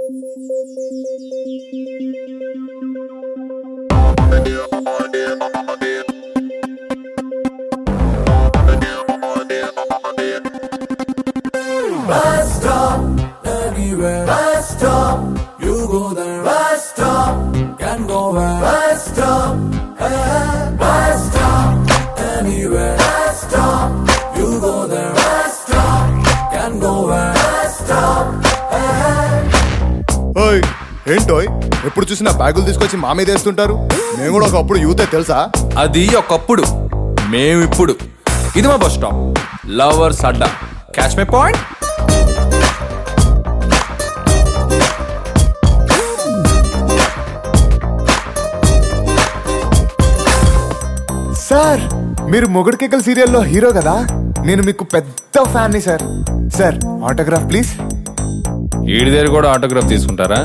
Bus stop, anywhere. Bus stop, you go there. Bus stop, can go where. Bus stop, bus stop, anywhere. Bus stop, you go there. Bus stop, can go where. Bus stop, ఓయ్ ఏంటోయ్ ఎప్పుడు చూసినా బ్యాగులు తీసుకొచ్చి మా మీద వేస్తుంటారు. మేము కూడా ఒకప్పుడు యూతే తెలుసా? అది ఒకప్పుడు, మేమిప్పుడు. ఇది మా బస్ స్టాప్, లవర్స్ అడ్డా. Catch my point. సార్ మీరు మొగుడు కేకల్ సీరియల్లో హీరో కదా, నేను మీకు పెద్ద ఫ్యాన్ని సార్. Sir autograph please. ఈడి దగ్గర కూడా ఆటోగ్రాఫ్ తీసుకుంటారా?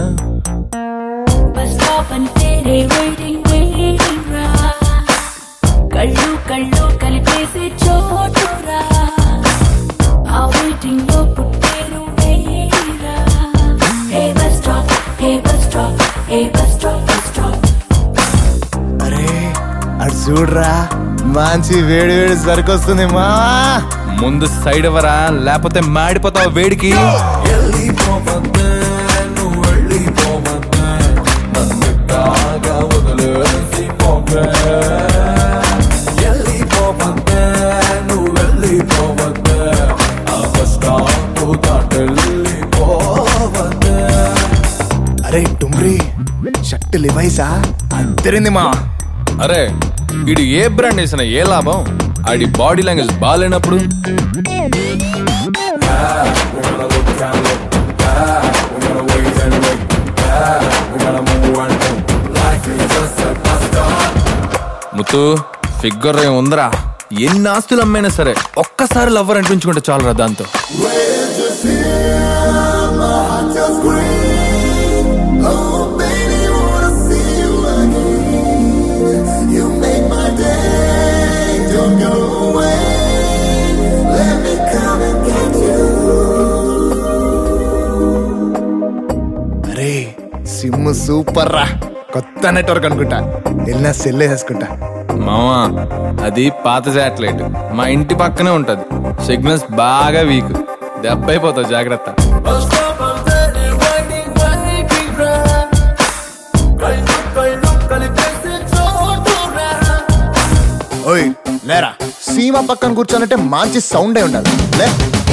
కళ్ళు కళ్ళు కలిపేసే చోటురా, ఆ వెయిటింగ్ లో పుట్టేను వేరా. Hey bus stop, hey bus stop, hey bus stop, bus stop. అరే అటు చూడరా, మంచి వేడి వేడి సరికొస్తుంది మా. ముందు సైడ్ ఎవరా, లేకపోతే మాడిపోతావు వేడికి. వెళ్ళిపోవద్దే, నువ్వు వెళ్ళిపోవద్దే, నన్ను కాగా వదిలేసి పోవే. వెళ్ళిపోవద్దే, నువ్వు వెళ్ళిపోవద్దే, ఆ బస్ స్టాప్ దాటెళ్ళిపోవద్దే. అరే డుమ్రి షర్ట్ లివైసా అద్దరింది మా. అరే వీడు ఏ బ్రాండ్ వేసినా ఏ లాభం? ఆడి బాడీ లాంగ్వేజ్ బాగాలేనప్పుడు. ముత్తు ఫిగర్ ఉందరా, ఎన్ని ఆస్తులు అమ్మైనా సరే ఒక్కసారి లవ్వర్ అనిపించుకుంటే చాలరా దాంతో. అరే సిమ్ సూపర్ రా, కొత్త నెట్వర్క్ అనుకుంటా. వెళ్ళినా సెల్ వేసేసుకుంటా. మామా అది పాత శాటిలైట్, మా ఇంటి పక్కనే ఉంటది. సిగ్నల్స్ బాగా వీక్, దెబ్బ అయిపోతావు, జాగ్రత్త. బస్ స్టాప్ అంటేనే waiting, waiting రా. కళ్ళు కళ్ళు కలిపేసే చోటురా. ఓయ్ లేరా, సీమ పక్కన కూర్చోనంటే మంచి సౌండ్ అయి ఉండాలి. లే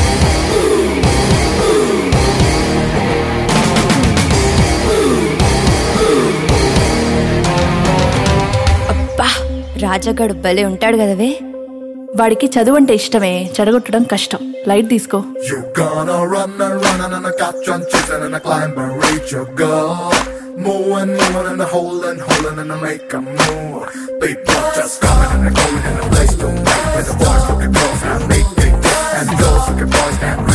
అబ్బా, రాజాగాడు భలే ఉంటాడు కదవే. వాడికి చదువు అంటే ఇష్టమే, చెడగొట్టడం కష్టం. లైట్ తీసుకో. You gonna run and run and I catch and chasing and I climb and reach your goal. Moving and I holding and I make a move. People just coming and going and a place to make. With the boys look at girls and make it, and girls look at boys and